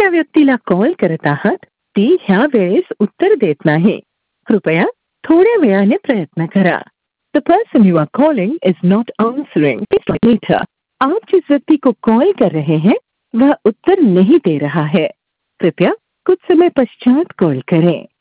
ज्या व्यक्तीला कॉल करत आहात ती ह्या वेळेस उत्तर देत नाही. कृपया थोड्या वेळाने प्रयत्न करा. The person you are calling is not answering. Please try later. आप जिस व्यक्ति को कॉल कर रहे हैं वह उत्तर नहीं दे रहा है. कृपया कुछ समय पश्चात कॉल करें.